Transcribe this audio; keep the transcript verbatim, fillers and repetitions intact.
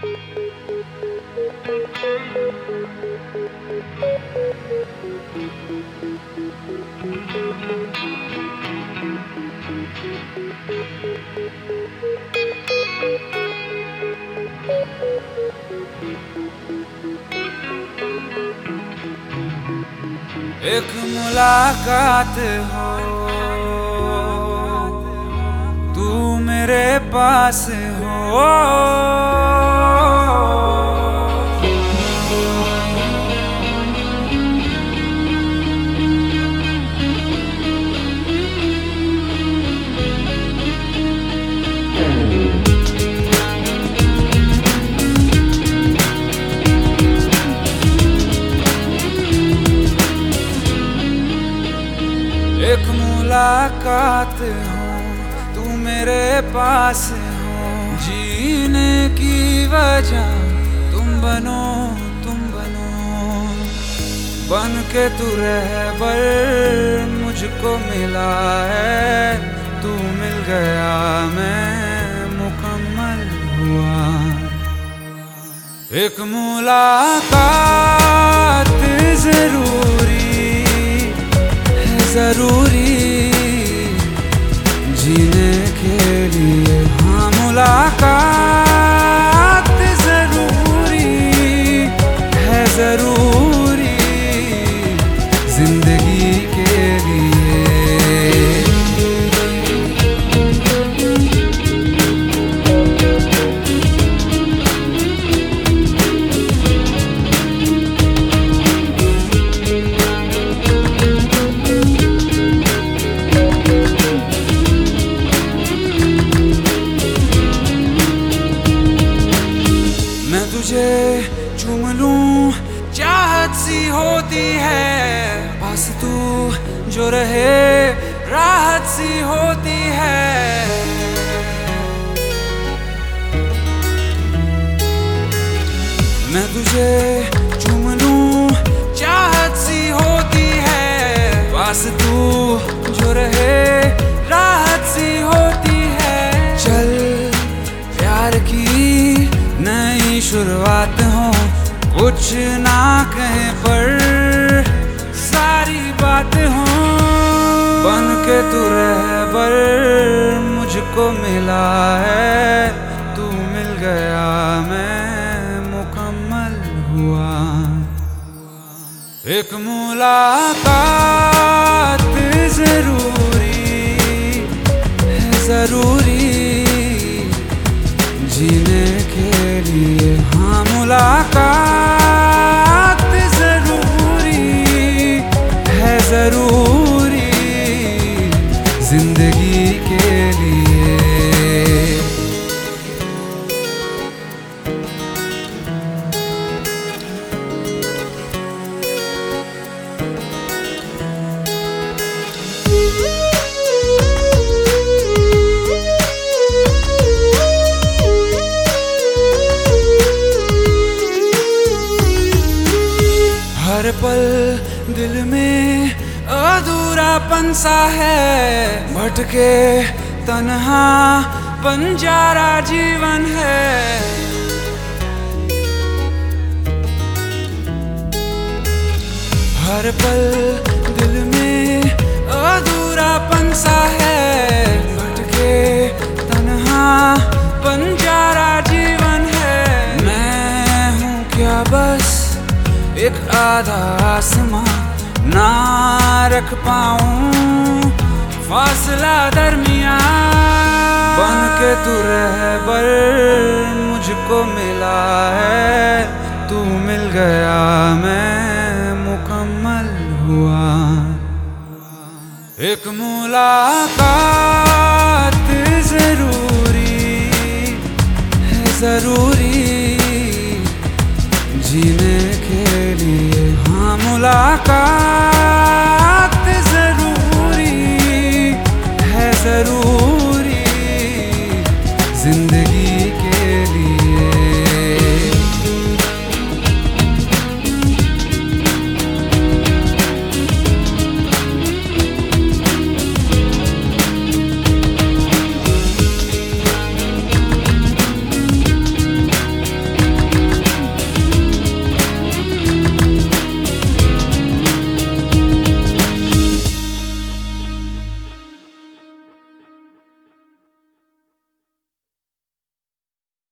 एक मुलाकात हो तू मेरे पास हो, एक मुलाकात हो तू मेरे पास हो, जीने की वजह तुम बनो तुम बनो, बन के तू रहबर मुझको मिला है, तू मिल गया मैं मुकम्मल हुआ। एक मुलाकात जरूरी जरूरी जीने के लिए, हाँ मुलाकात जरूरी है जरूरी जिंदगी के लिए। तुझे चूम लूं चाहत सी होती है, बस तू जो रहे राहत सी होती है। मैं तुझे चूम लूं चाहत सी होती है, बस तू जो रहे राहत सी होती है। चल प्यार की नई शुरुआत हो, कुछ ना कहे पर सारी बात हो, बन के तू रहबर मुझको मिला है, तू मिल गया मैं मुकम्मल हुआ। एक मुलाकात जरूरी है जरूरी जीने के लिए, हाँ मुलाकात जरूरी है जरूरी जिंदगी के लिए। हर पल दिल में अधूरापन सा है, भटके तन्हा बंजारा जीवन है। हर पल दिल में अधूरापन सा है, भटके तन्हा बंजारा जीवन है। मैं हूँ क्या बस एक आधा आसमां, ना रख पाऊं फासला दरमियां, बन के तू रहबर मुझको मिला है, तू मिल गया मैं मुकम्मल हुआ। एक मुलाकात जरूरी है जरूरी जीने के लिए, हाँ मुलाकात जरूरी है जरूरी